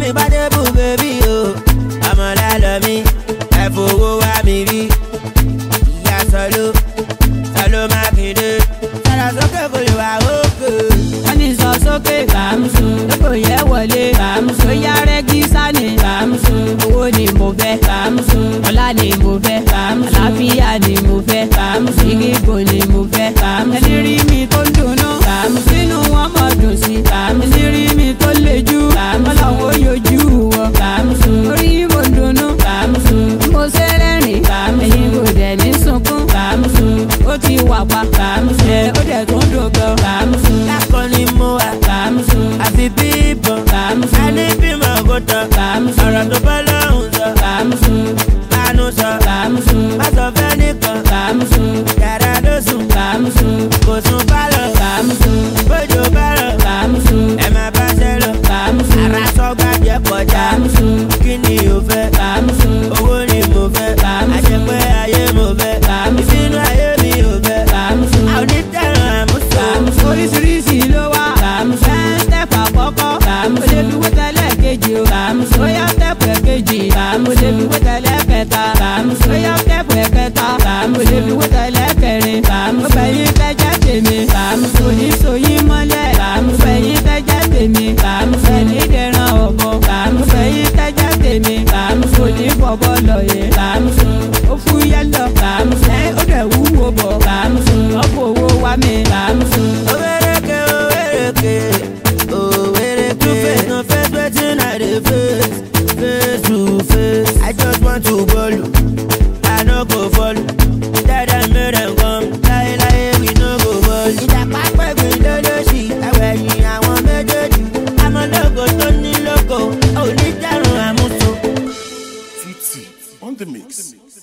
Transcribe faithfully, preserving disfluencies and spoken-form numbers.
mi bá dé bù bébí o. Ọmọ lálọ́ mi, ẹ fowó wá mi rí. Ìyá sọ̀lú, sọ̀lú Mákindé. Sọ̀rọ̀ sókè kò lè wá òkè. Wọ́n ní sọ sókè bàmúsù. Lóko yẹ wọlé bàmúsù. Ó yá rẹ́gí sáni bàmúsù. Owó ni mo fẹ́ bàmúsù. Ọlá ni mo fẹ́ bàmúsù. Àlàáfíà ni mo fẹ́ bàmúsù. Ìgbò ni mo fẹ́ bàmúsù. Ẹni rí mi tó ń dunnú bàmúsù. Sínú wọn mọ̀ dùn sí bàmúsù. Ẹni rí mi tó lejú bàmúsù. Ọlọ́run ó yọjú wọ bàmúsù. Orí mo ń dunnú bàmúsù. Mo ṣe rẹ́rìn bàmúsù. Ẹ̀yin kò dẹ̀ ní sunkún bàmúsù. Ó ti wà pa bàmúsù. Ẹ ó dẹ̀ tó ń dògbò bàmúsù. Lákọ̀ ni mo wà bàmúsù. àfi bíbọn bàmúsù. ẹni bímọ kò tán bàmúsù. ọ̀rọ̀ tó bá lọ́hùn sọ bàmúsù. lánú sọ bàmúsù. má sọ fẹ́ nìkan bàmúsù. yàrá ló sùn bàmúsù. kò sùn bá lọ bàmúsù. bójú bá lọ bàmúsù. ẹ má bá ṣe lọ bàmúsù. ara sọ gbàgbé kọjá bàmúsù. kí ni o fẹ́ bàmúsù. owó ni mo fẹ́ bàmúsù. àṣepẹ́ ayé mo fẹ́ bàmúsù. ìfinú ayé mi ò fẹ́ bàmúsù. àwọn onítẹ̀ràn àmúṣọ bàmúsù. oríṣiríṣi ló wà. bàmúsù. step àkọ́kọ́. bàmúsù. ó lè fi wé tẹ́lẹ̀ kejì o. bàmúsù. ó yá step ẹ̀kejì. bàmúsù. ó lè fi wé tẹ́lẹ̀ kẹta. bàmúsù. ó yá step ẹ̀kẹta. bàmúsù. ó lè fi wé tẹ́lẹ̀ kẹrin. bàmúsù. ó bẹ̀yìn tẹ́jẹ́ tèmi. bàmúsù. oníṣòyìn mọ́lẹ̀. bàmúsù. ó bẹ̀yìn tẹ́jẹ́ tèmi. bàmúsù. ẹni dẹran ọ̀bọ. bàmúsù. ó bẹ̀yìn tẹ́jẹ́ tèmi. bàmúsù. onífọ̀bọ̀ lọ̀yẹ̀. bàmúsù. ó fúyẹ́ lọ. bàmúsù. ẹ ó dẹ̀ wúwo bọ̀. bàmúsù. ọ̀pọ̀ owó wa mi. bàmúsù. Owereke, owereke, owereke. Two face, no face, wetin I dey face, face to face. I just want to ball you, I no go fall. Tell them make them come, láyé láyé we no go ball. Ìjàpá pẹ̀gbìn lólóṣì, àwẹ̀yìn àwọn méjèèjì. Àmọ́ lógo tó ní lógo, ò ní dẹ̀rùn àmúso. Tutti on the mix.